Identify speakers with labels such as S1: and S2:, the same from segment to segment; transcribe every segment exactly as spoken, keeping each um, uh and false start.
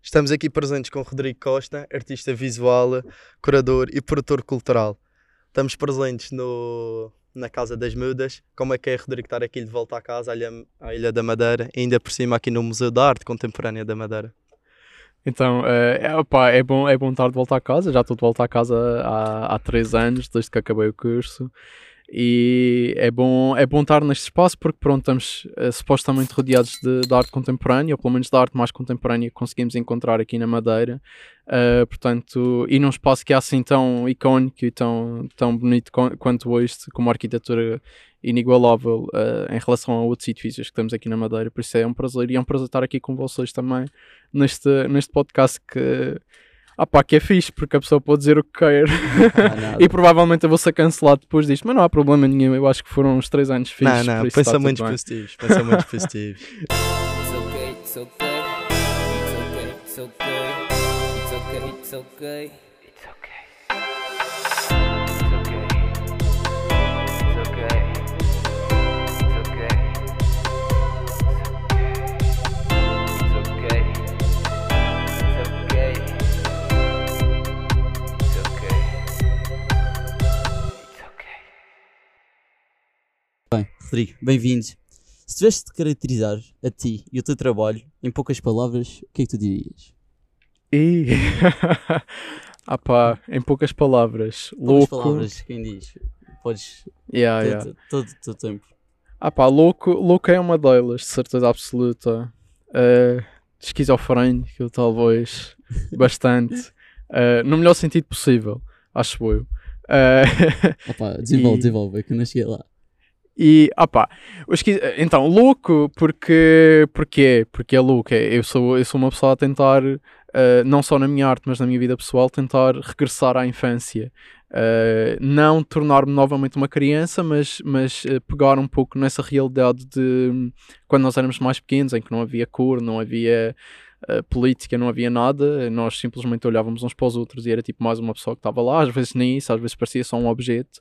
S1: Estamos aqui presentes com Rodrigo Costa, artista visual, curador e produtor cultural. Estamos presentes no, na Casa das Mudas. Como é que é, Rodrigo, estar aqui de volta à casa, à Ilha, à Ilha da Madeira, e ainda por cima aqui no Museu da Arte Contemporânea da Madeira?
S2: Então, uh, é, opa, é, bom, é bom estar de volta à casa. Já estou de volta à casa há, há três anos, desde que acabei o curso. E é bom, é bom estar neste espaço porque, pronto, estamos uh, supostamente rodeados de, de arte contemporânea, ou pelo menos da arte mais contemporânea que conseguimos encontrar aqui na Madeira. Uh, portanto, e num espaço que é assim tão icónico e tão, tão bonito quanto este, com uma arquitetura inigualável uh, em relação a outros edifícios que temos aqui na Madeira. Por isso é um prazer, e é um prazer estar aqui com vocês também neste, neste podcast que, ah pá, que é fixe, porque a pessoa pode dizer o que quer e provavelmente eu vou ser cancelado depois disto, mas não há problema nenhum. Eu acho que foram uns três anos fixes.
S1: Não, não, pensamentos positivos, pensamentos positivos.
S3: It's okay, it's okay, it's okay, it's okay, it's okay, it's okay, it's okay.
S4: Bem, Rodrigo, bem-vindo. Se tivesse de caracterizar a ti e o teu trabalho em poucas palavras, o que é que tu dirias?
S2: E... ah pá, em poucas palavras,
S4: Poucas
S2: louco.
S4: palavras, quem diz? Podes
S2: Yeah,
S4: ter
S2: yeah.
S4: todo o teu tempo.
S2: Ah pá, louco, louco é uma delas, de certeza absoluta. Uh, esquizofrénico, talvez, bastante. Uh, no melhor sentido possível, acho eu. Uh,
S4: Opa, desenvolve,
S2: E-
S4: desenvolve, é que eu não cheguei lá.
S2: E, ah pá, eu esquiz... então, louco, porque, porque é, porque é louco, é, eu, sou, eu sou uma pessoa a tentar, uh, não só na minha arte, mas na minha vida pessoal, tentar regressar à infância. Uh, não tornar-me novamente uma criança, mas, mas uh, pegar um pouco nessa realidade de hum, quando nós éramos mais pequenos, em que não havia cor, não havia uh, política, não havia nada, nós simplesmente olhávamos uns para os outros e era tipo mais uma pessoa que estava lá, às vezes nem isso, às vezes parecia só um objeto.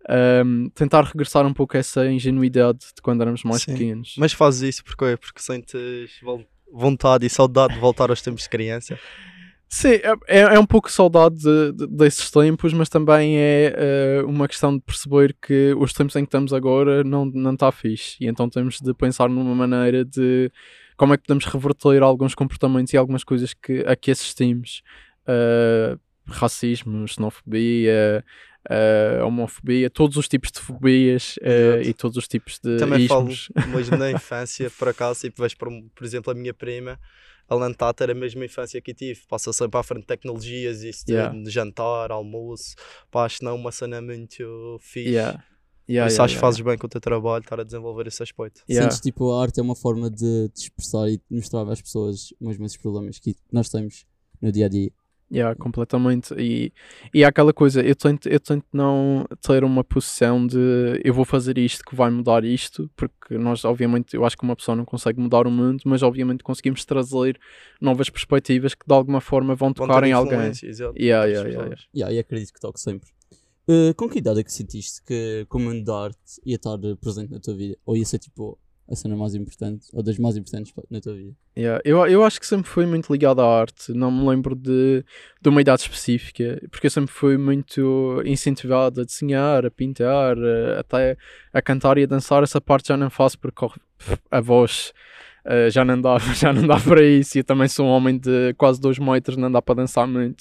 S2: Um, tentar regressar um pouco a essa ingenuidade de quando éramos mais
S1: Sim.
S2: pequenos.
S1: Mas fazes isso porque, porque sentes vol- vontade e saudade de voltar aos tempos de criança?
S2: Sim, é, é é um pouco saudade de- de- desses tempos, mas também é eh, uma questão de perceber que os tempos em que estamos agora não não está fixe, e então temos de pensar numa maneira de como é que podemos reverter alguns comportamentos e algumas coisas que, a que assistimos. Eh, racismo, xenofobia, eh, homofobia, todos os tipos de fobias eh,
S1: Exato.
S2: e todos os tipos de
S1: Também falo
S2: ismos.
S1: mesmo na infância, por acaso, e vejo, por, por exemplo, a minha prima, a Lanta, era a mesma infância que eu tive. Passa sempre à frente de tecnologias, isso de
S2: Yeah.
S1: jantar, almoço. Pá, acho que não é uma cena muito fixe.
S2: Yeah.
S1: Por
S2: Yeah,
S1: isso
S2: yeah,
S1: acho que
S2: yeah,
S1: fazes bem com o teu trabalho, estar a desenvolver esse aspecto.
S2: yeah.
S4: Sentes tipo a arte é uma forma de te expressar e de mostrar às pessoas os mesmos problemas que nós temos no dia a dia.
S2: Yeah, completamente. E, e há aquela coisa, eu tento, eu tento não ter uma posição de eu vou fazer isto que vai mudar isto, porque nós, obviamente, eu acho que uma pessoa não consegue mudar o mundo, mas obviamente conseguimos trazer novas perspectivas que de alguma forma vão
S1: Vão
S2: tocar
S1: ter
S2: em alguém.
S1: influência, exato,
S2: Yeah,
S1: outras
S2: yeah, yeah,
S1: pessoas.
S4: Yeah, e acredito que toque sempre. Uh, com que idade é que sentiste que o mundo da arte ia estar uh, presente na tua vida? Ou ia ser tipo a cena mais importante, ou das mais importantes pa- na tua vida?
S2: Yeah, eu, eu acho que sempre fui muito ligado à arte, não me lembro de, de uma idade específica, porque eu sempre fui muito incentivado a desenhar, a pintar, a- até a cantar e a dançar. Essa parte já não faço porque corre- a voz uh, já não dá, já não dá para isso, e eu também sou um homem de quase dois metros, não dá para dançar muito,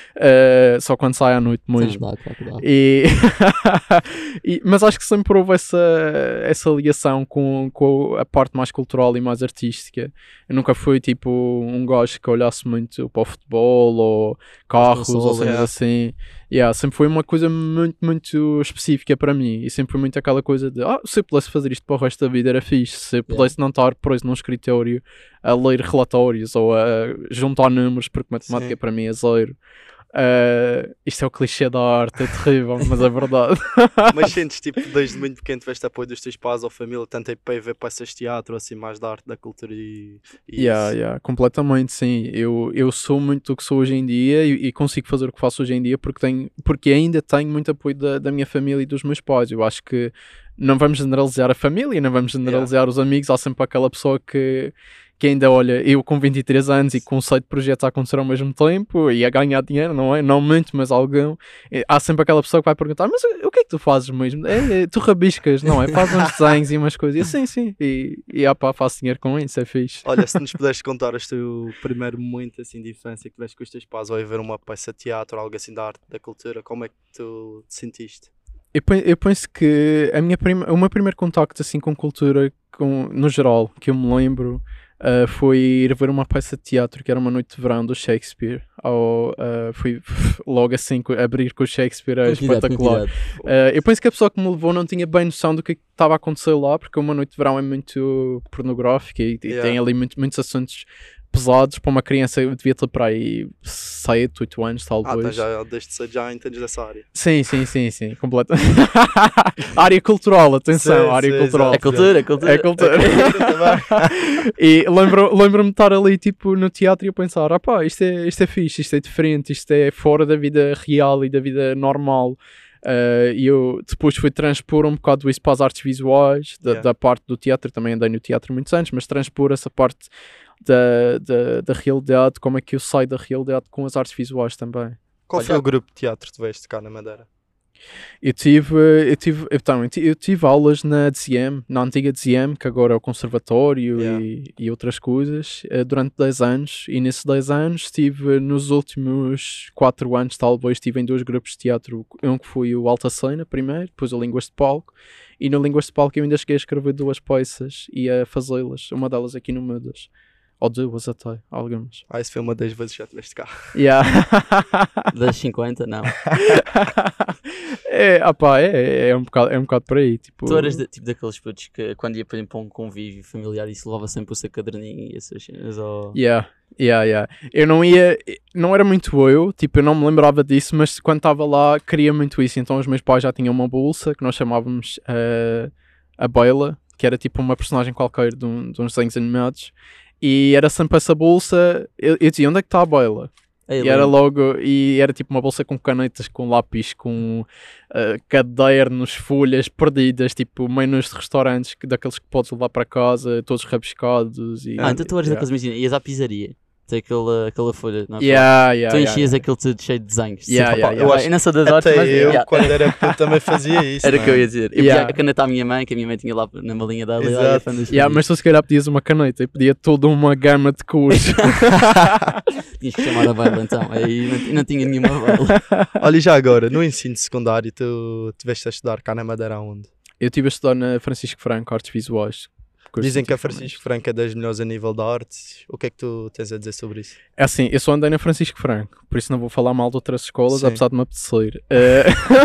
S2: uh, só quando sai à noite mesmo.
S4: Então, dá, claro que dá.
S2: E... e- mas acho que sempre houve essa, essa ligação com, com a parte mais cultural e mais artística. Eu nunca fui tipo um gajo que olhasse muito para o futebol ou carros ou
S4: consolas,
S2: coisas
S1: yeah.
S2: assim. Yeah, sempre foi uma coisa muito, muito específica para mim, e sempre foi muito aquela coisa de ah, se eu pudesse fazer isto para o resto da vida era fixe, se eu pudesse não estar preso num escritório a ler relatórios ou a juntar números, porque matemática
S1: Sim.
S2: para mim é zero. Uh, isto é o clichê da arte, é terrível, mas é verdade.
S1: Mas sentes, tipo, desde muito pequeno tiveste apoio dos teus pais ou família, tanto aí para ir ver peças de teatro, assim, mais da arte, da cultura e, e
S2: Yeah,
S1: isso.
S2: yeah, completamente, sim. Eu, eu sou muito o que sou hoje em dia, e, e consigo fazer o que faço hoje em dia porque, tenho, porque ainda tenho muito apoio da, da minha família e dos meus pais. Eu acho que não vamos generalizar a família, não vamos generalizar os amigos. Há sempre aquela pessoa que, que ainda, olha, eu com vinte e três anos e com sete projetos a acontecer ao mesmo tempo e a ganhar dinheiro, não é? Não muito, mas algum. E há sempre aquela pessoa que vai perguntar, mas o que é que tu fazes mesmo? É, é, tu rabiscas, não é? Fazes uns desenhos e umas coisas. E, sim, sim. E, e ah, pá, faço dinheiro com isso, é fixe.
S1: Olha, se nos puderes contar o teu primeiro momento assim, de infância que tiveste com os teus pais, ou a ver uma peça de teatro, algo assim da arte, da cultura, como é que tu te sentiste?
S2: Eu, pe- eu penso que a minha prima, o meu primeiro contacto assim, com cultura, com, no geral, que eu me lembro, uh, foi ir ver uma peça de teatro que era uma noite de verão do Shakespeare. Ao, uh, fui logo assim co- abrir com o Shakespeare, é
S4: Com que idade, com que
S2: espetacular.
S4: idade?
S2: Uh, eu penso que a pessoa que me levou não tinha bem noção do que estava a acontecer lá, porque uma noite de verão é muito pornográfica e, e
S1: Yeah.
S2: tem ali muito- muitos assuntos pesados para uma criança. Eu devia ter para aí sete, oito anos,
S1: Ah, então
S2: talvez.
S1: já, desde cedo já entendes dessa área.
S2: Sim, sim, sim, sim, completamente. área cultural, atenção,
S1: Sim,
S2: área
S1: sim,
S2: cultural.
S4: É cultura, é cultura.
S2: É cultura. E lembro- lembro-me de estar ali tipo no teatro e a pensar, ah pá, isto é, isto é fixe, isto é diferente, isto é fora da vida real e da vida normal. Uh, e eu depois fui transpor um bocado isso para as artes visuais, da,
S1: Yeah.
S2: da parte do teatro. Também andei no teatro muitos anos, mas transpor essa parte da, da, da realidade, como é que eu saio da realidade com as artes visuais também.
S1: Qual
S4: Olha-
S1: foi o grupo de teatro que tu veste cá na Madeira?
S2: Eu tive, eu tive, então, eu ti- eu tive aulas na D Z M, na antiga D Z M, que agora é o conservatório
S1: Yeah.
S2: e, e outras coisas, eh, durante dez anos. E nesses dez anos estive, nos últimos quatro anos talvez, estive em dois grupos de teatro. Um que foi o Alta Cena primeiro, depois o Línguas de Palco. E no Línguas de Palco eu ainda cheguei a escrever duas peças e a fazê-las. Uma delas aqui no Mudas. Ou duas até, algumas.
S1: Ah, isso foi uma das vezes que já estiveste cá.
S2: Yeah.
S4: Das cinquenta, não.
S2: é, opá, é, é, um bocado, é um bocado por aí. Tipo...
S4: Tu eras de- tipo daqueles putos que quando ia por exemplo, para um convívio familiar e se levava sempre o seu caderninho e essas cenas, ou...
S2: Yeah, yeah, yeah. Eu não ia, não era muito eu, tipo, eu não me lembrava disso, mas quando estava lá queria muito isso. Então os meus pais já tinham uma bolsa que nós chamávamos uh, a Bela, que era tipo uma personagem qualquer de, um, de uns desenhos animados. E era sempre essa bolsa. Eu, eu dizia, onde é que está a Bela?
S4: Ei,
S2: E era
S4: lembro.
S2: logo, e era tipo uma bolsa com canetas, com lápis, com uh, cadernos, folhas perdidas, tipo menus de restaurantes que, daqueles que podes levar para casa, todos rabiscados. E,
S4: Ah, então tu eras
S2: yeah.
S4: daqueles, imagina, ias à pizzaria, tem aquela, aquela folha, não é?
S2: Yeah, yeah,
S4: Tu
S2: yeah,
S4: enchias
S2: yeah.
S4: aquilo tudo cheio de desenhos.
S2: Yeah,
S4: Sempre,
S2: yeah,
S4: pá,
S2: yeah.
S4: eu, acho, eu não sou das artes,
S1: Até
S4: mas
S1: eu,
S4: yeah.
S1: quando era puto, também fazia isso.
S4: Era o que eu ia dizer. Eu
S2: Yeah.
S4: pedia a caneta à minha mãe, que a minha mãe tinha lá na malinha dela e
S1: Exato.
S4: ela ia fã das
S2: Yeah, mas tu se calhar pedias uma caneta e pedia toda uma gama de cores.
S4: Tinhas que chamar a baila então, aí não, não tinha nenhuma baila.
S1: Olha, e já agora, no ensino secundário, tu estiveste a estudar cá na Madeira onde?
S2: Eu estive a estudar na Francisco Franco, Artes Visuais. curso
S1: Dizem que a
S2: cientificamente.
S1: Francisco Franco é das melhores a nível da arte. O que é que tu tens a dizer sobre isso?
S2: É assim, eu só andei na Francisco Franco, por isso não vou falar mal de outras escolas,
S1: Sim.
S2: apesar de me apetecer. Eh,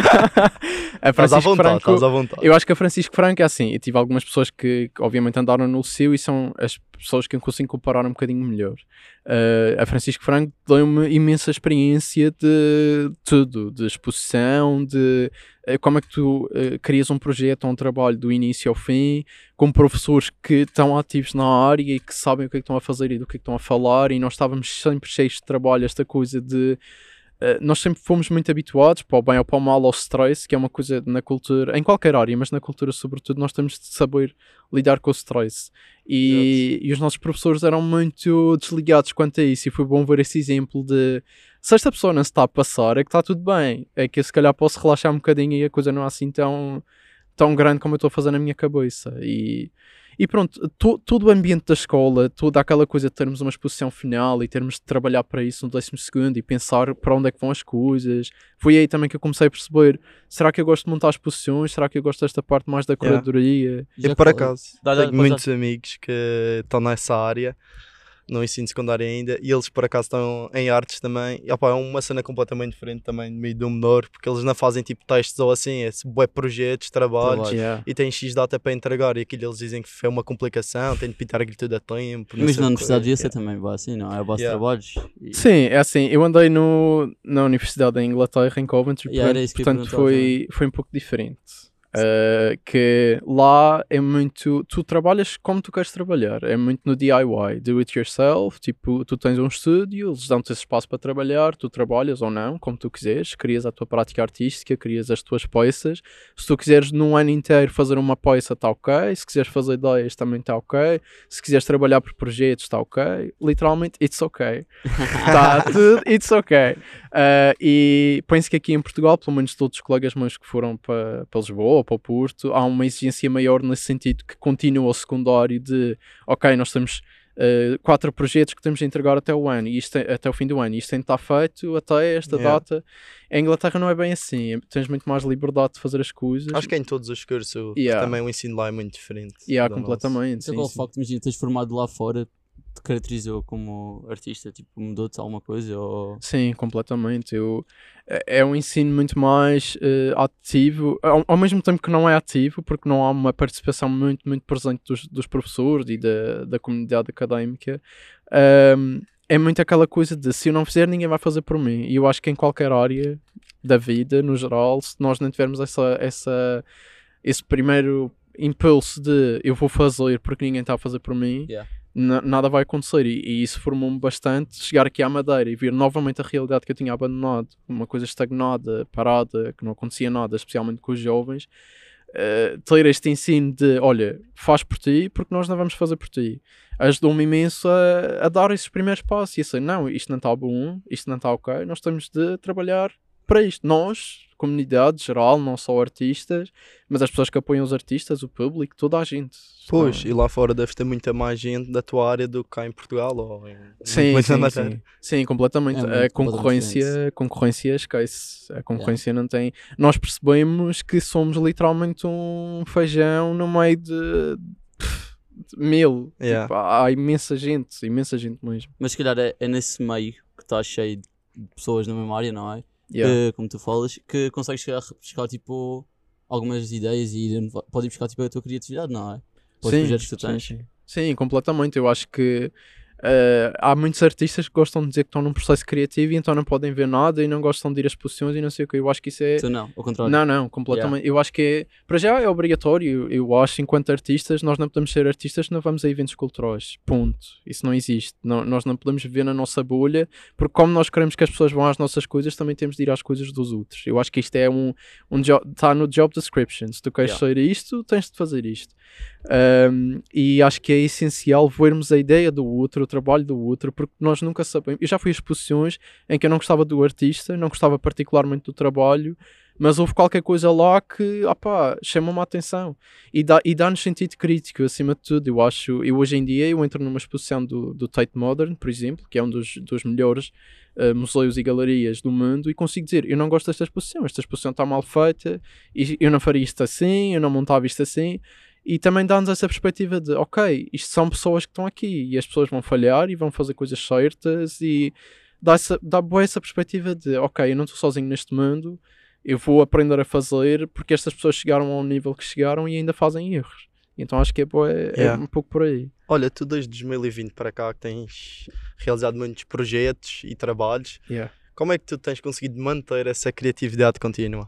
S2: a
S1: Estás à
S2: Francisco
S1: vontade,
S2: Franco,
S1: estás à vontade.
S2: eu acho que a Francisco Franco é assim, eu tive algumas pessoas que, que obviamente andaram no Liceu e são as pessoas que eu consigo comparar um bocadinho melhor. Eh, a Francisco Franco deu-me imensa experiência de tudo, de exposição, de eh, como é que tu eh, crias um projeto ou um trabalho do início ao fim, com professores que estão ativos na área e que sabem o que é que estão a fazer e do que é que estão a falar, e nós estávamos sempre cheios de trabalho, esta coisa de Uh, nós sempre fomos muito habituados, para o bem ou para o mal, ao stress, que é uma coisa na cultura, em qualquer área, mas na cultura sobretudo, nós temos de saber lidar com o stress. E, e os nossos professores eram muito desligados quanto a isso, e foi bom ver esse exemplo de se esta pessoa não se está a passar, é que está tudo bem, é que eu se calhar posso relaxar um bocadinho e a coisa não é assim tão, tão grande como eu estou a fazer na minha cabeça. E, e pronto, to, todo o ambiente da escola, toda aquela coisa de termos uma exposição final e termos de trabalhar para isso no décimo segundo e pensar para onde é que vão as coisas, foi aí também que eu comecei a perceber, será que eu gosto de montar exposições, será que eu gosto desta parte mais da
S1: Yeah.
S2: curadoria?
S1: Eu, por acaso,
S4: Dá- dá-
S1: tenho
S4: pode
S1: muitos amigos que estão nessa área, no ensino secundário ainda, e eles por acaso estão em artes também. E, opa, é uma cena completamente diferente também, meio do menor, porque eles não fazem tipo testes ou assim, é bué projetos, trabalhos,
S4: Trabalho.
S2: Yeah.
S1: e têm X data para entregar, e aquilo eles dizem que é uma complicação, tem de pintar aquilo tudo a tempo. não
S4: Mas
S1: sei
S4: na
S1: o
S4: universidade
S1: quê.
S4: devia ser também bom, assim, não é? A base de
S1: Yeah.
S4: trabalhos. E-
S2: Sim, é assim, eu andei no, na Universidade da Inglaterra, em Coventry,
S4: Yeah, era
S2: portanto,
S4: isso que eu ia
S2: portanto
S4: perguntar
S2: foi, foi um pouco diferente. Uh, que lá é muito, tu trabalhas como tu queres trabalhar, é muito no D I Y, do it yourself, tipo, tu tens um estúdio, eles dão-te esse espaço para trabalhar, tu trabalhas ou não, como tu quiseres, crias a tua prática artística, crias as tuas peças, se tu quiseres num ano inteiro fazer uma peça está ok, se quiseres fazer ideias também está ok, se quiseres trabalhar por projetos está ok, literalmente it's ok, está tudo, it's ok. Uh, e penso que aqui em Portugal, pelo menos todos os colegas meus que foram para pa Lisboa ou para o Porto, há uma exigência maior nesse sentido que continua o secundário de ok, nós temos uh, quatro projetos que temos de entregar até o ano, e isto tem, até o fim do ano, e isto tem de estar feito até esta yeah. data. Em Inglaterra não é bem assim, tens muito mais liberdade de fazer as coisas.
S1: Acho que é em todos os cursos,
S2: yeah.
S1: também o ensino lá é muito diferente.
S2: Yeah, completamente.
S4: Então, qual o facto, imagina, tens formado lá fora, te caracterizou como artista? Tipo, mudou-te alguma coisa? Ou...
S2: Sim, completamente. Eu, é um ensino muito mais uh, ativo, ao, ao mesmo tempo que não é ativo, porque não há uma participação muito, muito presente dos, dos professores e da, da comunidade académica. Um, é muito aquela coisa de se eu não fizer, ninguém vai fazer por mim. E eu acho que em qualquer área da vida, no geral, se nós não tivermos essa, essa, esse primeiro impulso de eu vou fazer porque ninguém está a fazer por mim,
S4: yeah.
S2: N- nada vai acontecer, e, e isso formou-me bastante. Chegar aqui à Madeira e ver novamente a realidade que eu tinha abandonado, uma coisa estagnada, parada, que não acontecia nada, especialmente com os jovens, uh, ter este ensino de olha, faz por ti porque nós não vamos fazer por ti, ajudou-me imenso a, a dar esses primeiros passos e a dizer, não, isto não está bom, isto não está ok, nós temos de trabalhar para isto, nós, comunidade geral, não só artistas, mas as pessoas que apoiam os artistas, o público, toda a gente.
S1: Pois,
S2: então,
S1: e lá fora deves ter muita mais gente da tua área do que cá em Portugal ou em
S2: sim, sim, sim. sim, completamente.
S4: É
S2: a concorrência, a concorrência esquece. A concorrência yeah. não tem. Nós percebemos que somos literalmente um feijão no meio de, de mil.
S1: Yeah.
S2: Tipo, há imensa gente, imensa gente mesmo.
S4: Mas se calhar é, é nesse meio que está cheio de pessoas na mesma área, não é?
S2: Yeah.
S4: Que, como tu falas, que consegues chegar a buscar tipo algumas ideias e ir, pode ir buscar tipo a tua criatividade, não é? Para os projetos que tu tens.
S2: Sim, sim. sim, completamente. Eu acho que uh, há muitos artistas que gostam de dizer que estão num processo criativo e então não podem ver nada e não gostam de ir a exposições e não sei o que. Eu acho que isso é...
S4: Tu não, ao contrário.
S2: Não, não, completamente. Yeah. Eu acho que é... Para já é obrigatório. Eu, eu acho, enquanto artistas, nós não podemos ser artistas se não vamos a eventos culturais. Ponto. Isso não existe. Não, nós não podemos viver na nossa bolha, porque como nós queremos que as pessoas vão às nossas coisas, também temos de ir às coisas dos outros. Eu acho que isto é um... um está no job description. Se tu queres yeah. ser isto, tens de fazer isto. Um, e acho que é essencial vermos a ideia do outro, o trabalho do outro, porque nós nunca sabemos. Eu já fui a exposições em que eu não gostava do artista, não gostava particularmente do trabalho, mas houve qualquer coisa lá que opá, chamou-me a atenção e, dá, e dá-nos sentido crítico acima de tudo. Eu acho, eu hoje em dia eu entro numa exposição do, do Tate Modern, por exemplo, que é um dos, dos melhores uh, museus e galerias do mundo, e consigo dizer, eu não gosto desta exposição, esta exposição está mal feita, e eu não faria isto assim, eu não montava isto assim. E também dá-nos essa perspectiva de, ok, isto são pessoas que estão aqui e as pessoas vão falhar e vão fazer coisas certas, e dá, essa, dá boa essa perspectiva de, ok, eu não estou sozinho neste mundo, eu vou aprender a fazer porque estas pessoas chegaram ao nível que chegaram e ainda fazem erros. Então acho que é, boa, é, yeah. é um pouco por aí.
S1: Olha, tu desde dois mil e vinte para cá que tens realizado muitos projetos e trabalhos,
S2: yeah.
S1: como é que tu tens conseguido manter essa criatividade contínua?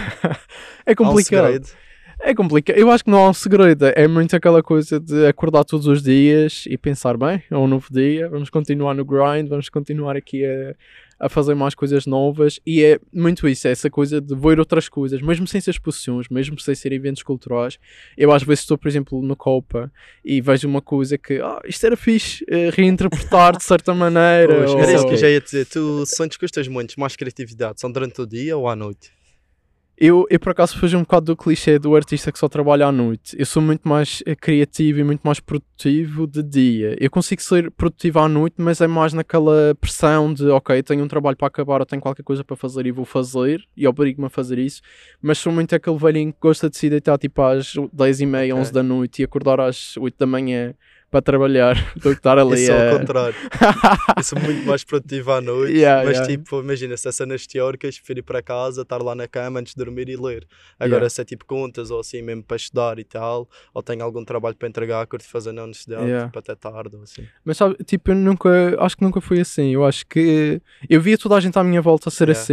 S2: É complicado. É complicado. Eu acho que não há um segredo. É muito aquela coisa de acordar todos os dias e pensar, bem, é um novo dia, vamos continuar no grind, vamos continuar aqui a, a fazer mais coisas novas. E é muito isso, é essa coisa de ver outras coisas, mesmo sem ser exposições, mesmo sem ser eventos culturais. Eu às vezes estou, por exemplo, no Copa e vejo uma coisa que, ah, isto era fixe, uh, reinterpretar de certa maneira.
S1: Pois,
S2: ou...
S1: Era isso que eu já ia dizer. Tu sentes que os teus momentos mais criatividade são durante o dia ou à noite?
S2: Eu, eu, por acaso, fujo um bocado do clichê do artista que só trabalha à noite. Eu sou muito mais criativo e muito mais produtivo de dia. Eu consigo ser produtivo à noite, mas é mais naquela pressão de, ok, tenho um trabalho para acabar, eu tenho qualquer coisa para fazer e vou fazer, e obrigo-me a fazer isso. Mas sou muito aquele velhinho que gosta de se deitar tipo às dez e meia, okay. onze da noite e acordar às oito da manhã para trabalhar do que estar ali.
S1: Isso
S2: é
S1: ao contrário. Eu sou muito mais produtivo à noite,
S2: yeah,
S1: mas
S2: yeah.
S1: tipo, imagina, se é cenas teóricas, prefiro ir para casa, estar lá na cama antes de dormir e ler. Agora yeah. se é tipo contas ou assim mesmo para estudar e tal, ou tenho algum trabalho para entregar, curto fazer na universidade,
S2: yeah.
S1: tipo até tarde ou assim.
S2: Mas sabe, tipo, eu nunca, acho que nunca foi assim. Eu acho que eu via toda a gente à minha volta a ser yeah. assim,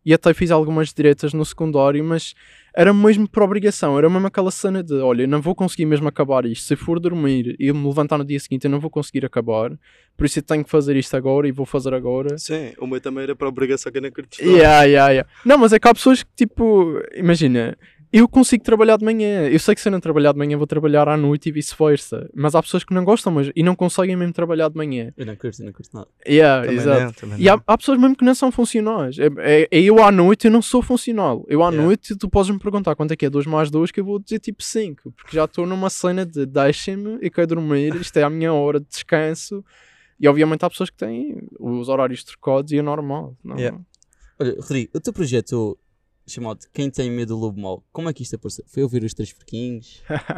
S2: e até fiz algumas diretas no secundário, mas era mesmo por obrigação, era mesmo aquela cena de, olha, eu não vou conseguir mesmo acabar isto, se for dormir e me levantar no dia seguinte eu não vou conseguir acabar, por isso eu tenho que fazer isto agora e vou fazer agora.
S1: Sim, o meu também era para obrigação que eu não curto estudar.
S2: Yeah, yeah, yeah. Não, mas é que há pessoas que, tipo, imagina, eu consigo trabalhar de manhã, eu sei que se eu não trabalhar de manhã vou trabalhar à noite e vice-versa, mas há pessoas que não gostam mas, e não conseguem mesmo trabalhar de manhã.
S4: Eu não curto, eu não curto nada.
S2: Yeah,
S1: Também
S2: exato.
S1: não, também
S2: E há,
S1: não.
S2: há pessoas mesmo que não são funcionais. É, é, é eu à noite, eu não sou funcional. Eu à
S1: Yeah.
S2: noite, tu podes me perguntar quanto é que é dois mais dois, que eu vou dizer tipo cinco, porque já estou numa cena de deixem-me e quero dormir, isto é a minha hora de descanso. E obviamente há pessoas que têm os horários trocados e é normal. Não?
S1: Yeah.
S4: Olha, Rodrigo, o teu projeto chamado Quem Tem Medo do Lobo Mau, como é que isto apareceu? Foi ouvir os Três Porquinhos?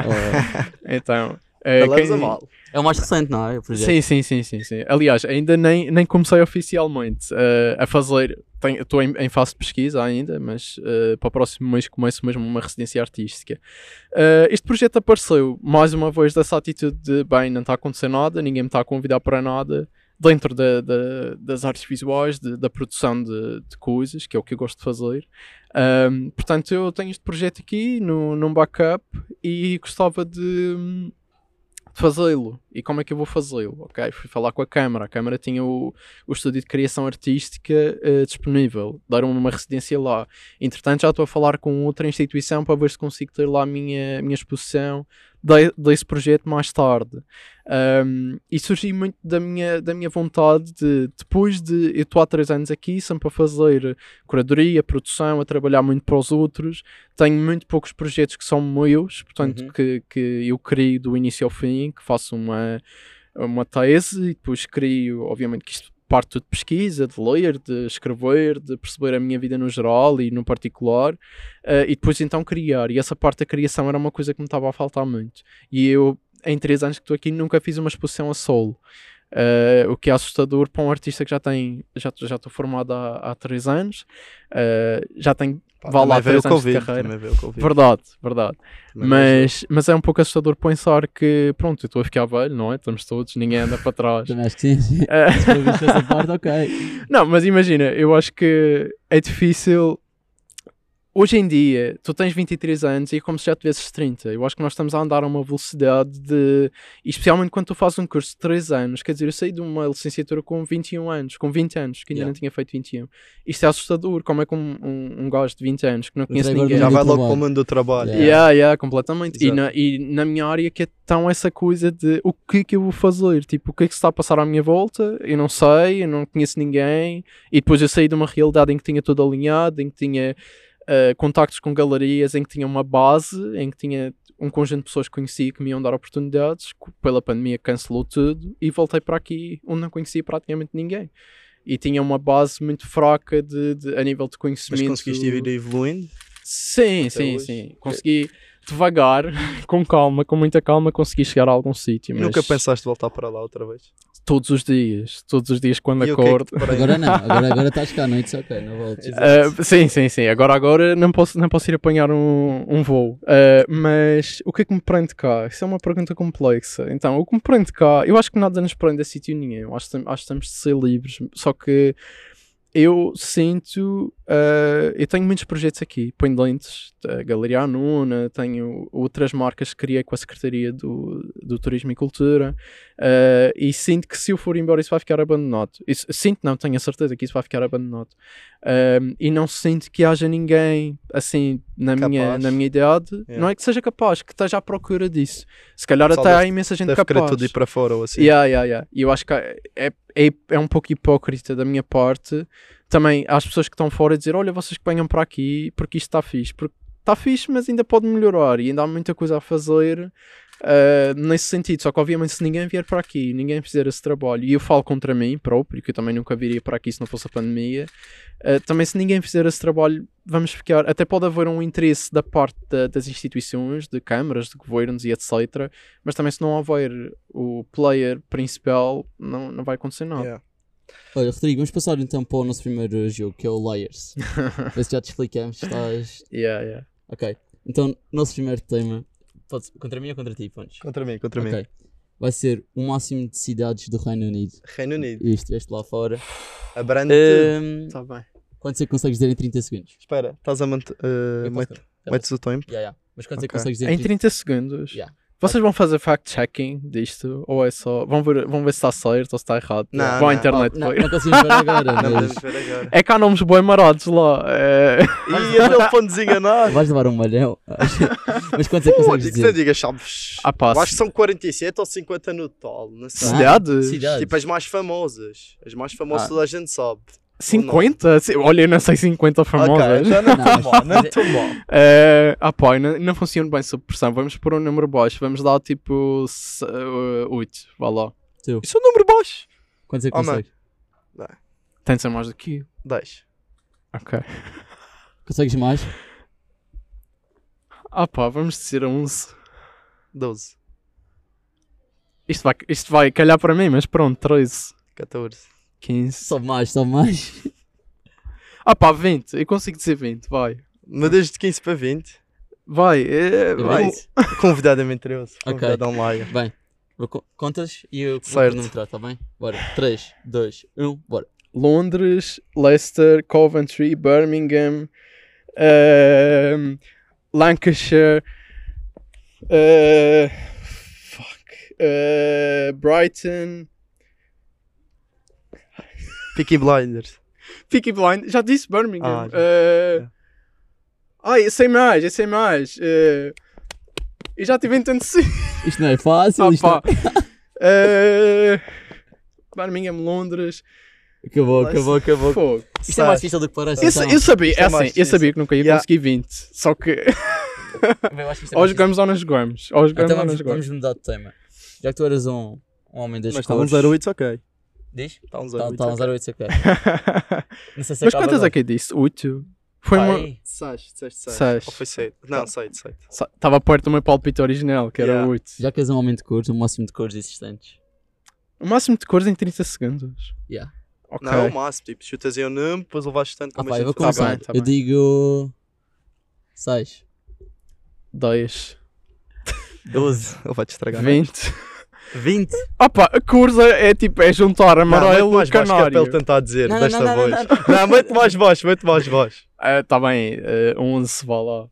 S4: Ou-
S2: Então, é,
S1: Falamos
S2: quem-
S1: a mal.
S4: É o mais recente, não é? O projeto.
S2: Sim, sim, sim, sim, sim. Aliás, ainda nem, nem comecei oficialmente uh, a fazer. Estou em, em fase de pesquisa ainda, mas uh, para o próximo mês começo mesmo uma residência artística. Uh, este projeto apareceu mais uma vez dessa atitude de bem, não está a acontecer nada, ninguém me está a convidar para nada, dentro da, da, das artes visuais, de, da produção de, de coisas, que é o que eu gosto de fazer. Um, portanto, eu tenho este projeto aqui no, num backup e gostava de fazê-lo. E como é que eu vou fazê-lo? Ok, fui falar com a Câmara. A Câmara tinha o, o estúdio de criação artística uh, disponível. Deram-me uma residência lá. Entretanto, já estou a falar com outra instituição para ver se consigo ter lá a minha, a minha exposição de, desse projeto mais tarde. Um, e surgiu muito da minha, da minha vontade de, depois de... Eu estou há três anos aqui, sempre a fazer curadoria, produção, a trabalhar muito para os outros. Tenho muito poucos projetos que são meus, portanto,
S4: Uhum.
S2: que, que eu crio do início ao fim, que faço uma, uma tese e depois crio, obviamente que isto parte tudo de pesquisa, de ler, de escrever, de perceber a minha vida no geral e no particular, uh, e depois então criar. E essa parte da criação era uma coisa que me estava a faltar muito. E eu, em três anos que estou aqui, nunca fiz uma exposição a solo. Uh, o que é assustador para um artista que já tem, já já estou formado há, há três anos, uh, já tem,
S1: Pá,
S2: vá lá,
S1: também veio o
S2: três anos de
S1: Covid,
S2: carreira.
S1: também veio o Covid.
S2: Verdade, verdade.
S1: Também veio
S2: Mas, mas é um pouco assustador pensar que, pronto, eu estou a ficar velho, não é? Estamos todos, ninguém anda para trás.
S4: Também acho que sim. sim.
S2: Eh,
S4: Se for visto essa parte, ok.
S2: Não, mas imagina, eu acho que é difícil. Hoje em dia, tu tens vinte e três anos e é como se já tivesses trinta. Eu acho que nós estamos a andar a uma velocidade de... E especialmente quando tu fazes um curso de três anos. Quer dizer, eu saí de uma licenciatura com vinte e um anos, com vinte anos, que ainda
S4: Yeah.
S2: não tinha feito vinte e um. Isto é assustador. Como é que um, um, um gajo de vinte anos, que não conhece
S4: driver
S2: ninguém...
S1: Já
S4: do
S1: vai logo
S4: trabalho.
S1: para o mundo do trabalho.
S4: Yeah.
S2: Yeah, yeah, completamente. E
S1: Exato.
S2: na, e na minha área que é tão essa coisa de o que é que eu vou fazer? Tipo, o que é que se está a passar à minha volta? Eu não sei, eu não conheço ninguém. E depois eu saí de uma realidade em que tinha tudo alinhado, em que tinha uh, contactos com galerias, em que tinha uma base, em que tinha um conjunto de pessoas que conhecia que me iam dar oportunidades. Pela pandemia cancelou tudo e voltei para aqui onde não conhecia praticamente ninguém. E tinha uma base muito fraca de, de, a nível de
S1: Mas
S2: conhecimento.
S1: conseguiste ir evoluindo?
S2: Sim,
S1: Até
S2: sim,
S1: hoje?
S2: sim. Consegui devagar, com calma, com muita calma, consegui chegar a algum sítio.
S1: E
S2: Mas
S1: nunca pensaste voltar para lá outra vez?
S2: todos os dias, todos os dias quando
S1: E o que é que
S2: acordo.
S1: te prende?
S4: Agora não, agora, agora estás cá à noite, ok, não voltes.
S2: Ah, sim, sim, sim. Agora, agora não posso, não posso ir apanhar um, um voo. Ah, mas o que é que me prende cá? Isso é uma pergunta complexa. Então, o que me prende cá, eu acho que nada nos prende a sítio nenhum. Acho, que tem- acho que temos de ser livres. Só que eu sinto, ah, eu tenho muitos projetos aqui, ponho lentes, a Galeria Anuna, tenho outras marcas que criei com a Secretaria do, do Turismo e Cultura, ah, e sinto que se eu for embora isso vai ficar abandonado. Isso, sinto, não, tenho a certeza que isso vai ficar abandonado. Ah, e não sinto que haja ninguém assim na, minha,
S1: Capaz.
S2: na minha idade,
S1: Yeah.
S2: não é que seja capaz, que esteja à procura disso. Se calhar
S1: Pessoal
S2: até há
S1: deve-
S2: imensa gente
S1: Deve querer
S2: capaz.
S1: tudo ir para fora ou assim.
S2: Yeah, yeah, yeah. E eu acho que é, é, é um pouco hipócrita da minha parte também às pessoas que estão fora dizer, olha, vocês que venham para aqui porque isto está fixe. Porque está fixe, mas ainda pode melhorar e ainda há muita coisa a fazer ah, nesse sentido. Só que obviamente se ninguém vier para aqui, ninguém fizer esse trabalho, e eu falo contra mim próprio, que eu também nunca viria para aqui se não fosse a pandemia, ah, também se ninguém fizer esse trabalho, vamos ficar, até pode haver um interesse da parte da- das instituições, de câmaras, de governos e etcétera. Mas também se não houver o player principal, não, não vai acontecer nada.
S1: Yeah.
S4: Olha, Rodrigo, vamos passar então para o nosso primeiro jogo, que é o Liars. Vê se já te explicamos, estás...
S2: Yeah, yeah.
S4: Ok, então, nosso primeiro tema, pode ser contra mim ou contra ti, Pontes?
S1: Contra mim, contra mim.
S4: Ok, vai ser o máximo de cidades do Reino Unido.
S1: Reino Unido.
S4: E estiveste lá fora.
S1: Abrande
S4: Ahm,
S2: Tá bem.
S4: Quantos é que consegues dizer em trinta segundos?
S1: Espera, estás a manter.
S4: Eu posso-
S1: met- metes o tempo?
S4: Yeah, yeah. Mas quantos é que
S1: Ok.
S4: consegues dizer
S2: Em trinta segundos.
S4: Yeah.
S2: Vocês vão fazer fact-checking disto? Ou é só. Vão ver, vão ver se está certo ou se está errado?
S1: Não,
S2: Vão à
S1: não.
S2: internet
S4: Oh, não,
S2: ver.
S4: não conseguimos ver agora,
S1: Não
S4: mas
S1: podemos ver agora.
S2: É que há nomes bem marados lá. É...
S1: E ele pode desenganar.
S4: vais levar um malhão. Mas quantos é que
S1: Pô,
S4: consegues
S1: que você
S4: dizer?
S1: diga, sabes?
S2: Ah, pá,
S1: Eu acho que são quarenta e sete ou cinquenta no total. Não sei.
S2: cidades?
S4: Cidades.
S1: Tipo as mais famosas. As mais famosas
S4: Ah.
S1: toda a gente sabe.
S2: cinquenta? Sim, olha, eu não sei cinquenta famosas.
S1: Ok, já não
S4: Não,
S1: estou
S4: mas-
S1: mal, não
S4: mas-
S1: estou mal.
S2: É, ah pá, não, não funciona bem sob pressão. Vamos pôr um número baixo. Vamos dar tipo oito. Vá lá.
S1: Isso é um número baixo.
S4: Quantos é que
S1: Oh, mano.
S4: consegues?
S2: Tem de ser mais do que eu.
S1: dez.
S2: Ok.
S4: Consegues mais?
S2: Ah pá, vamos dizer onze.
S1: doze.
S2: Isto vai, isto vai calhar para mim, mas pronto, treze,
S1: catorze.
S2: quinze.
S4: Só mais, só mais.
S2: Ah pá, vinte. Eu consigo dizer vinte, vai.
S1: Mudas de quinze para vinte.
S2: Vai, é,
S4: Eu
S2: vai.
S4: vinte.
S1: Convidado é mentiroso.
S4: Ok.
S1: Convidado online.
S4: Bem, vou co- contas e eu vou
S1: Certo.
S4: cronometrar, tá bem? Bora. três, dois, um, bora.
S2: Londres, Leicester, Coventry, Birmingham, ehm, Lancashire, eh, fuck, eh, Brighton,
S1: Peaky Blinders.
S2: Peaky Blind, já disse Birmingham.
S1: Ah, já.
S2: eh,
S1: É.
S2: Ai, eu sei mais, eu sei mais. eh, eu já tive em tanto sim.
S4: Isto não é fácil,
S2: Ah,
S4: isto
S2: pá.
S4: não...
S2: Eh, Birmingham, Londres.
S4: Acabou, acabou, acabou.
S2: Fogo.
S4: Isto é mais difícil do que parece.
S2: Eu,
S4: então.
S2: sa- eu sabia,
S1: Isto
S2: é
S1: é
S2: assim,
S1: mais
S2: eu
S1: difícil.
S2: sabia que nunca ia
S1: Yeah.
S2: conseguir vinte. Só que
S4: Eu acho que isto é
S2: ou
S4: mais difícil.
S2: jogamos ou não jogamos. Ou jogamos
S4: Então
S2: ou não
S4: vamos,
S2: jogamos.
S4: vamos mudar de tema. Já que tu eras um, um homem das
S1: Mas está um
S4: cores...
S1: zero oito, ok.
S4: Diz?
S1: Está um
S4: Está
S1: zero oito.
S4: tá um zero oito, ok. Não sei se
S2: Mas
S4: acaba
S2: quantas
S4: agora.
S2: é que eu disse? oito? Foi uma.
S4: Pai,
S1: seis, disseste seis.
S2: Seis.
S1: Ou foi sete? Não, sete, sete.
S2: Estava perto do meu palpite original, que era
S1: Yeah.
S2: oito.
S4: Já que és um homem de cores, o máximo de cores existentes.
S2: O máximo de cores em trinta segundos.
S4: Yeah.
S2: Ok.
S1: Não, é o máximo. Tipo, chutas aí o número, depois levaste tanto
S4: Ah
S1: como
S4: pá,
S1: a
S4: eu vou
S1: gente
S2: Tá
S1: faz.
S4: começar.
S2: bem, tá
S4: eu
S2: bem.
S4: digo... seis.
S2: dez.
S4: doze.
S1: Ele vai te estragar. não é?
S2: vinte.
S4: vinte.
S2: Opa, a cor é tipo, é juntar
S1: Não,
S2: amarelo
S1: muito mais
S2: e
S1: baixo que é para
S2: canário.
S1: ele tentar dizer
S4: Não, não,
S1: desta
S4: não, não,
S1: voz.
S4: não,
S1: Não, muito mais baixo, muito mais baixo.
S2: Ah, tá bem, eh, onze, vá lá.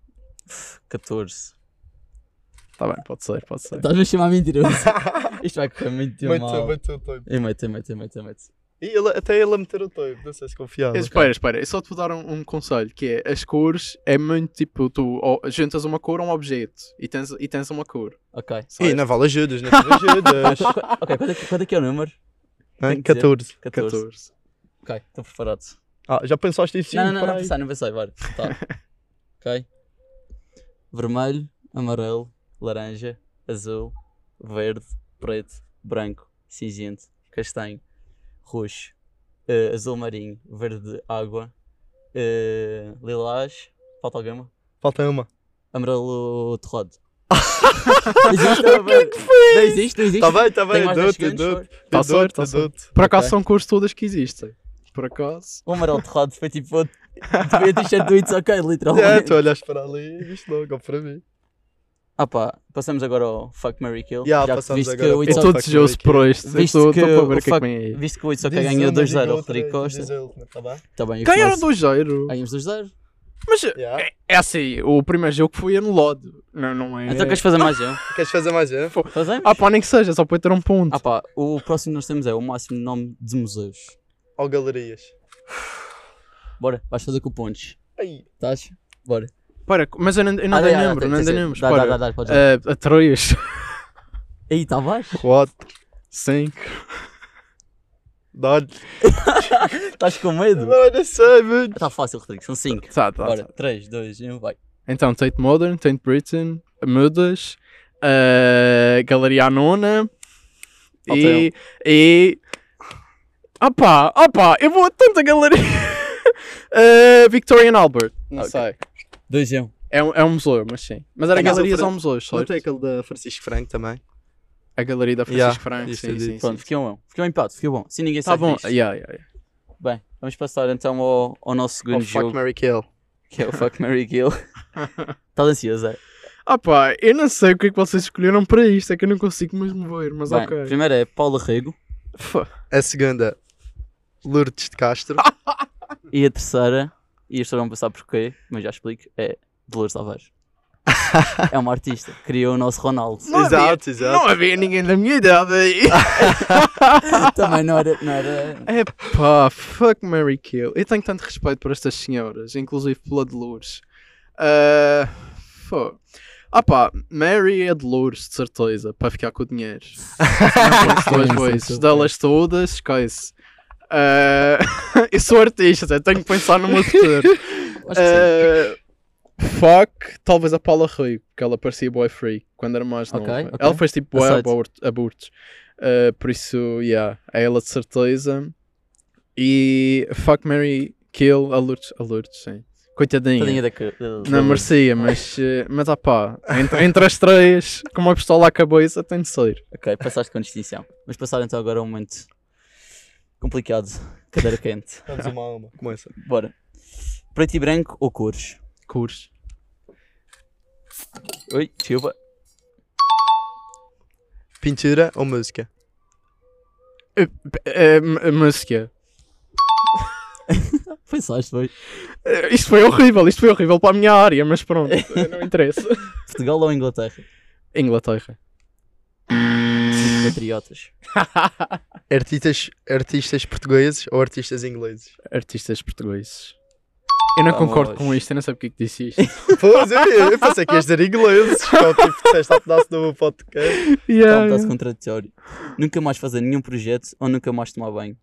S4: catorze.
S2: Tá bem, pode ser, pode ser.
S4: Estás-me a chamar mentiroso. Isto vai correr muito
S1: Muito,
S4: mal.
S1: muito, muito.
S4: Eu meto, eu meto, eu meto, eu meto.
S1: E ele, até ele a meter o topo, não sei se confiava.
S2: Espera, espera, eu só te vou dar um, um conselho, que é, as cores é muito tipo, tu ó, juntas uma cor a um objeto e tens, e tens uma cor.
S4: Ok.
S1: Ih, não vale ajudas, não vale ajudas.
S4: Ok, quanto é, que- quanto é que é o número?
S1: Hã?
S4: Tem que dizer.
S1: catorze.
S4: catorze.
S2: catorze.
S4: Ok, estou preparado.
S1: Ah, já pensaste em cima?
S4: não, não, não, não pensei, não pensei, bora. Tá. Ok. Vermelho, amarelo, laranja, azul, verde, preto, branco, cinzento, castanho, roxo, eh, azul marinho, verde água, eh, lilás, falta alguma?
S1: Falta uma.
S4: Amarelo torrado. Não existe, não, não existe, não existe.
S1: Tá bem, tá bem,
S4: Tem mais dez
S1: dou-te,
S4: segundos,
S1: dou-te.
S2: Tá
S1: Dou-te,
S2: certo, tá certo.
S1: dou-te.
S2: Por acaso
S4: Ok.
S2: são cores todas que existem. Por acaso.
S4: O amarelo torrado foi tipo. Foi a t-shirt do It's Ok,
S1: É,
S4: literalmente.
S1: tu olhas para ali e viste logo, para mim.
S4: Ah pá, passamos agora ao Fuck, Marry, Kill.
S1: Yeah,
S4: Já que
S1: passamos
S4: visto
S1: agora
S4: que
S1: ao
S4: o
S2: Eu
S4: It's
S1: Fuck,
S2: estou
S4: Ok,
S1: Fuck,
S2: desejoso
S1: Marry,
S2: por
S1: Kill.
S2: isto.
S4: Visto
S2: Estou
S4: que
S2: estou para
S4: o
S2: ver o que é que
S4: fuck-
S2: vem aí.
S4: visto que o It's Ok
S1: Diz
S4: ganhou
S1: uma,
S4: dois
S1: diga
S4: zero ao
S1: outra,
S4: Rodrigo
S1: diz
S4: Costa.
S1: outra, tá bem?
S4: Tá bem, eu
S2: Ganharam
S4: começo.
S2: dois zero.
S4: Ganhamos dois zero.
S2: Mas
S1: Yeah.
S2: é, é assim, o primeiro jogo foi anulado. Não, não é.
S4: Então queres fazer mais um?
S1: Queres fazer mais um?
S4: Fazemos?
S2: Ah pá, nem que seja, só para ter um ponto.
S4: Ah pá, o próximo que nós temos é o máximo de nome de museus.
S1: Ou galerias?
S4: Bora, vais fazer com pontos.
S1: Ai,
S4: Estás? Bora.
S2: Para, mas eu não, eu não
S4: Ah,
S2: dei
S4: dá, dá,
S2: número,
S4: tem
S2: não
S4: que
S2: dei
S4: ser.
S2: números.
S4: Dá, dá,
S2: para.
S4: dá, dá, pode
S2: Ah, a três,
S4: Aí, está baixo?
S1: quatro,
S2: cinco.
S1: dá-lhe.
S4: Estás com medo?
S1: Não, não sei, mano.
S4: Está fácil, Rodrigo, são cinco.
S2: Tá, tá,
S4: Bora,
S2: tá.
S4: três, dois, um, vai.
S2: Então, Tate Modern, Tate Britain, Mudas, uh, Galeria Nona e. e. Opá, opá, eu vou a tanta galeria. uh, Victorian Albert, não
S4: Ok.
S2: sei.
S4: dois, um.
S2: É um, é um museu, mas sim. Mas era
S1: Tem mais
S2: galerias
S1: outra-
S2: ou museus,
S1: Não
S2: certo?
S1: tem aquele da Francisco Franco também?
S2: A galeria da
S1: Yeah,
S2: Francisco Franco,
S1: isto
S2: sim,
S1: eu
S2: sim,
S1: digo.
S2: sim.
S4: Pronto, fiquei um, fiquei um empate, fiquei bom. Sim, ninguém
S2: Tá
S4: sabe
S2: bom,
S4: disto.
S2: yeah, yeah, yeah.
S4: Bem, vamos passar então ao, ao nosso segundo
S1: Ou
S4: jogo,
S1: Fuck, Marry, Kill.
S4: que é o Fuck, Marry, Kill. Estás ansioso, é?
S2: Ah pá, eu não sei o que é que vocês escolheram para isto, é que eu não consigo mesmo ver, mas
S4: Bem,
S2: ok.
S4: primeiro é Paula Rego.
S2: Fá.
S1: A segunda, Lourdes de Castro.
S4: E a terceira, e as pessoas vão pensar porquê, mas já explico, é Dolores Tavares. É uma artista, criou o nosso Ronaldo.
S2: Não
S1: exato,
S2: havia,
S1: exato.
S2: Não havia ninguém da minha idade aí.
S4: Também não era, não era...
S2: Epá, fuck, Mary Kill. Eu tenho tanto respeito por estas senhoras, inclusive pela Dolores. Uh, fuck. Ah pá, Mary é Dolores, de certeza, para ficar com o dinheiro. Duas vezes. Delas todas, esquece. Uh, eu sou artista, eu tenho que pensar no meu futuro.
S4: Acho que sim.
S2: Uh, fuck, talvez a Paula Rui, porque ela parecia boy free quando era mais nova.
S4: Ok, ok.
S2: Ela fez tipo boy
S4: Aceito.
S2: abort, abortos. Uh, por isso, yeah, é ela de certeza. E fuck, Mary Kill, a Lourdes, a Lourdes, sim. Coitadinha.
S4: Tadinha da ca- da-
S2: Não merecia, mas, eh, mas ah pá, entre, entre as três, com uma pistola à cabeça, tem de ser.
S4: Ok, passaste com distinção. Vamos passar então agora a um momento complicado. Cadeira quente.
S1: Vamos uma a uma. Começa.
S4: Bora. Preto e branco ou cores?
S2: Cores.
S4: Oi, desculpa.
S1: Pintura ou música?
S2: É, música.
S4: Pensaste, foi?
S2: Eh, Isto foi horrível, isto foi horrível para a minha área, mas pronto, eh, não interessa.
S4: Portugal ou Inglaterra?
S2: Inglaterra.
S4: Patriotas.
S1: Artistas, artistas portugueses ou artistas ingleses?
S2: Artistas portugueses. Eu não
S4: Vamos.
S2: concordo com isto, eu não sei porque é que disse isto.
S1: Pois, eu, eu pensei que ias dizer ingleses. Como tipo, disseste ao pedaço do podcast.
S2: Yeah,
S4: Calma, está-se
S2: yeah.
S4: contraditório. Nunca mais fazer nenhum projeto ou nunca mais tomar banho?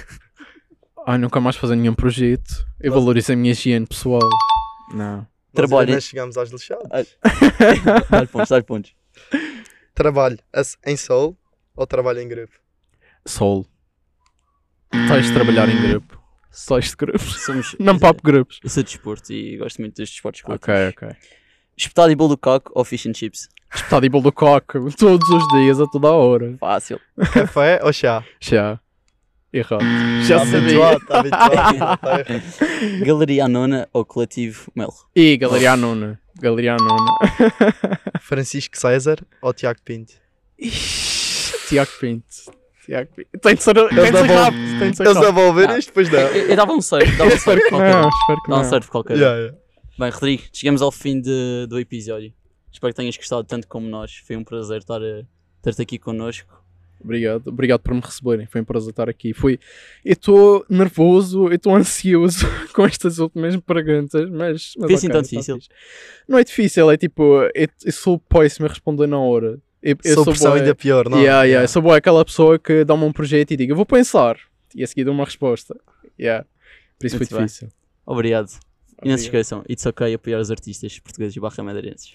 S2: Ai, nunca mais fazer nenhum projeto. Eu
S1: Nós-
S2: valorizo a minha higiene pessoal. Não.
S1: Nós
S4: Trabalho.
S1: ainda não chegámos às lixadas.
S4: Dá-lhe pontos, dá-lhe pontos.
S1: Trabalho as- em solo ou trabalho em grupo?
S2: Sol. Tens de trabalhar em grupo. Sóis de grupos.
S4: Somos,
S2: Não papo grupos.
S4: Eu sou de desporto e gosto muito dos desportos
S2: Ok,
S4: coletivos.
S2: ok.
S4: Espetado e bolo do coco ou fish and chips?
S2: Espetado e bolo do coco. Todos os dias, a toda a hora.
S4: Fácil.
S1: Café ou chá?
S2: Já. Errado. Já
S1: Está
S2: sabia.
S1: habituado, está habituado. Tá errado.
S4: Galeria Anona ou coletivo Mel?
S2: E Galeria Nona. Galeria Nona.
S1: Francisco César ou Tiago Pinto?
S2: Ixi, Tiago Pinto. Tiago Pinto. Tem de ser, tem de
S1: Eles
S2: ser
S1: não vão-
S2: rápido. Tem de ser
S1: Eles não
S2: rápido.
S1: vão ouvir
S4: Não.
S1: isto, pois não.
S4: Eu, eu dava um certo, dava um certo
S2: Espero que
S4: qualquer
S2: não,
S4: um.
S2: espero que
S4: Dá um
S2: não.
S4: certo qualquer um.
S1: Yeah, yeah.
S4: Bem, Rodrigo, chegamos ao fim de- do episódio. Espero que tenhas gostado tanto como nós. Foi um prazer estar a- ter-te aqui connosco.
S2: Obrigado, obrigado por me receberem. Foi um prazer estar aqui. Foi... Eu estou nervoso, eu estou ansioso com estas últimas perguntas, mas. mas
S4: Foi assim
S2: ok,
S4: tão
S2: tá
S4: difícil?
S2: fixe. Não é difícil, é tipo, eu, eu sou péssimo a responder na hora. Eu, eu
S1: Sou pressão
S2: bué-
S1: ainda pior, não?
S2: Yeah, yeah, eu sou boa aquela pessoa que dá-me um projeto e diga, eu vou pensar. E a seguir dou uma resposta. Yeah. Por isso
S4: Muito
S2: foi
S4: bem.
S2: difícil.
S4: Obrigado. E não se
S2: Obrigado.
S4: esqueçam, it's ok apoiar os artistas portugueses e barra madeirenses.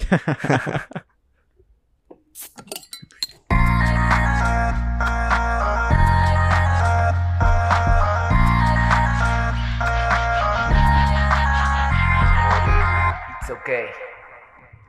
S3: It's okay.